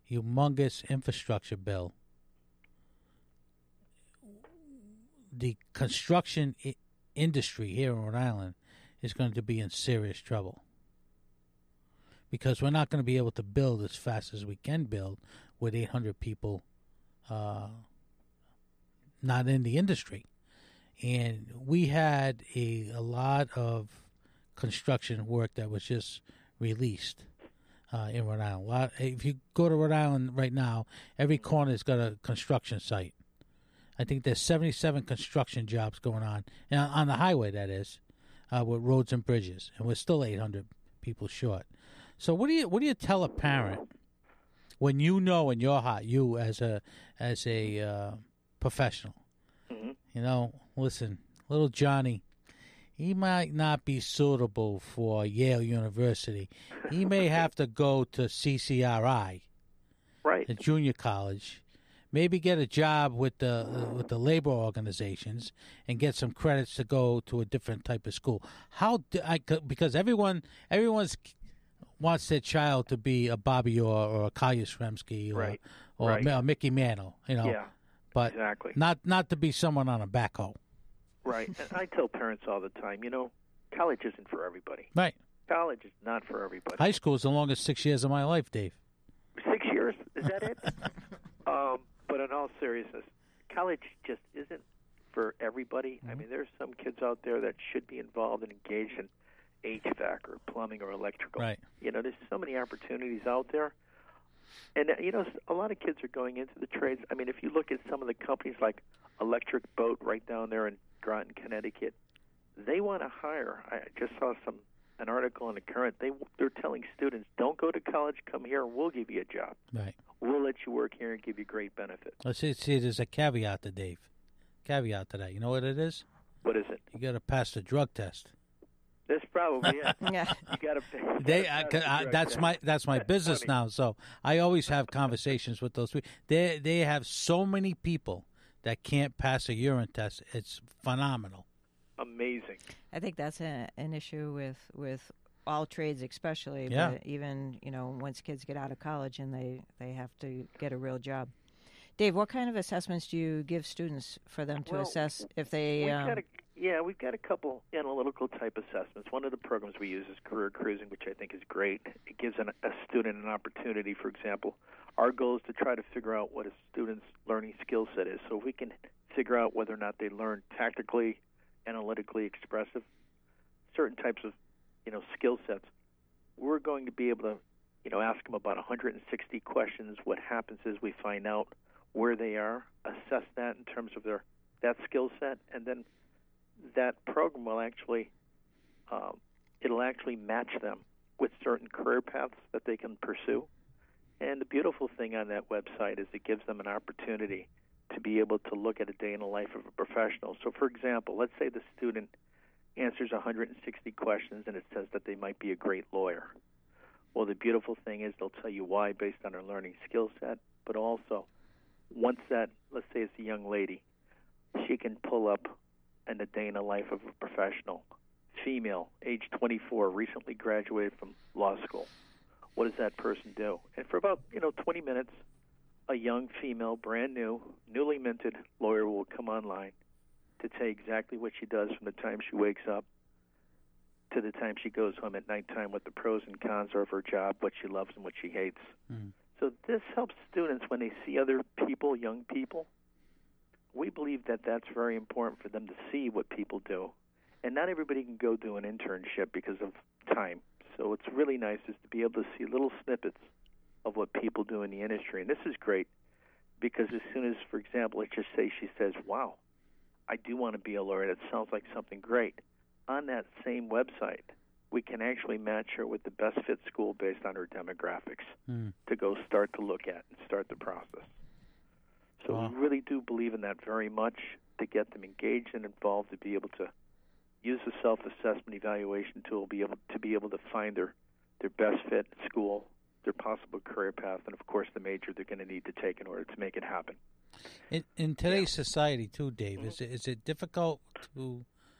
humongous infrastructure bill, the construction industry here in Rhode Island is going to be in serious trouble, because we're not going to be able to build as fast as we can build with 800 people not in the industry. And we had a lot of construction work that was just released in Rhode Island. If you go to Rhode Island right now, every corner's got a construction site. I think there's 77 construction jobs going on the highway, that is, with roads and bridges, and we're still 800 people short. So what do you tell a parent when you know in your heart, you as a professional, listen, little Johnny, he might not be suitable for Yale University. He may have to go to CCRI, right, the junior college, maybe get a job with the labor organizations and get some credits to go to a different type of school. Because everyone's wants their child to be a Bobby Orr or a Kaya Shremsky or Mickey Mantle, Yeah, but exactly. Not to be someone on a backhoe. Right. And I tell parents all the time, college isn't for everybody. Right. College is not for everybody. High school is the longest 6 years of my life, Dave. 6 years? Is that it? But in all seriousness, college just isn't for everybody. Mm-hmm. I mean, there's some kids out there that should be involved and engaged in HVAC or plumbing or electrical. Right. There's so many opportunities out there. And, a lot of kids are going into the trades. I mean, if you look at some of the companies like Electric Boat right down there in Groton, Connecticut, they want to hire. I just saw an article in the Current. They're telling students, don't go to college, come here, and we'll give you a job. Right. We'll let you work here and give you great benefits. Let's see, there's a caveat to Dave. Caveat to that. You know what it is? What is it? You got to pass the drug test. That's probably it. Yeah. You got to. That's my business funny. now. So I always have conversations with those people. They have so many people that can't pass a urine test. It's phenomenal. Amazing. I think that's an issue with all trades, especially. Yeah. But even once kids get out of college and they have to get a real job. Dave, what kind of assessments do you give students for them to assess if they? We've got a couple analytical type assessments. One of the programs we use is Career Cruising, which I think is great. It gives a student an opportunity. For example, our goal is to try to figure out what a student's learning skill set is. So if we can figure out whether or not they learn tactically, analytically expressive, certain types of skill sets, we're going to be able to ask them about 160 questions. What happens is we find out where they are, assess that in terms of that skill set, and then that program will actually it'll actually match them with certain career paths that they can pursue. And the beautiful thing on that website is it gives them an opportunity to be able to look at a day in the life of a professional. So, for example, let's say the student answers 160 questions and it says that they might be a great lawyer. Well, the beautiful thing is they'll tell you why based on their learning skill set, but also once that, let's say it's a young lady, she can pull up in the day in the life of a professional, female, age 24, recently graduated from law school. What does that person do? And for about 20 minutes, a young female, brand new, newly minted lawyer will come online to tell you exactly what she does from the time she wakes up to the time she goes home at nighttime, what the pros and cons are of her job, what she loves and what she hates. Mm. So this helps students when they see other people, young people. We believe that that's very important for them to see what people do. And not everybody can go do an internship because of time. So what's really nice is to be able to see little snippets of what people do in the industry. And this is great because as soon as, for example, let's just say she says, wow, I do want to be a lawyer. That sounds like something great. On that same website, we can actually match her with the best fit school based on her demographics to go start to look at and start the process. So Wow. we really do believe in that very much to get them engaged and involved, to be able to use the self-assessment evaluation tool to be able to find their best fit school, their possible career path, and, of course, the major they're going to need to take in order to make it happen. In today's society, too, Dave, is it difficult to,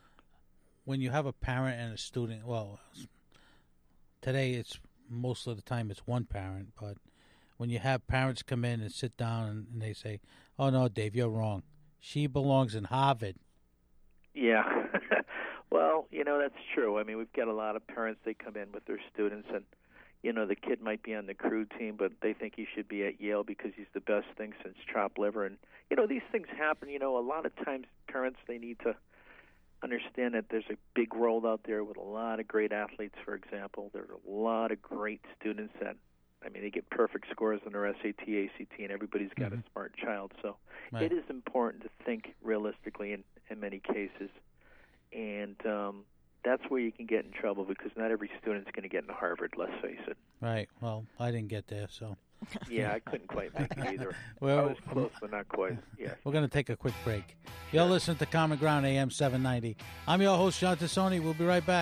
when you have a parent and a student, well, today it's most of the time it's one parent, but when you have parents come in and sit down and they say, "Oh no, Dave, you're wrong. She belongs in Harvard." Yeah. Well, that's true. I mean, we've got a lot of parents, they come in with their students, and, the kid might be on the crew team, but they think he should be at Yale because he's the best thing since chopped liver. And, these things happen. A lot of times parents, they need to understand that there's a big world out there with a lot of great athletes, for example. There are a lot of great students that, they get perfect scores on their SAT, ACT, and everybody's got a smart child. So It is important to think realistically in many cases. And that's where you can get in trouble because not every student's going to get into Harvard, let's face it. Right. Well, I didn't get there, so. Yeah, I couldn't quite make it either. Well, I was close, but not quite. Yeah. We're going to take a quick break. You're listening to Common Ground AM 790. I'm your host, John Tassoni. We'll be right back.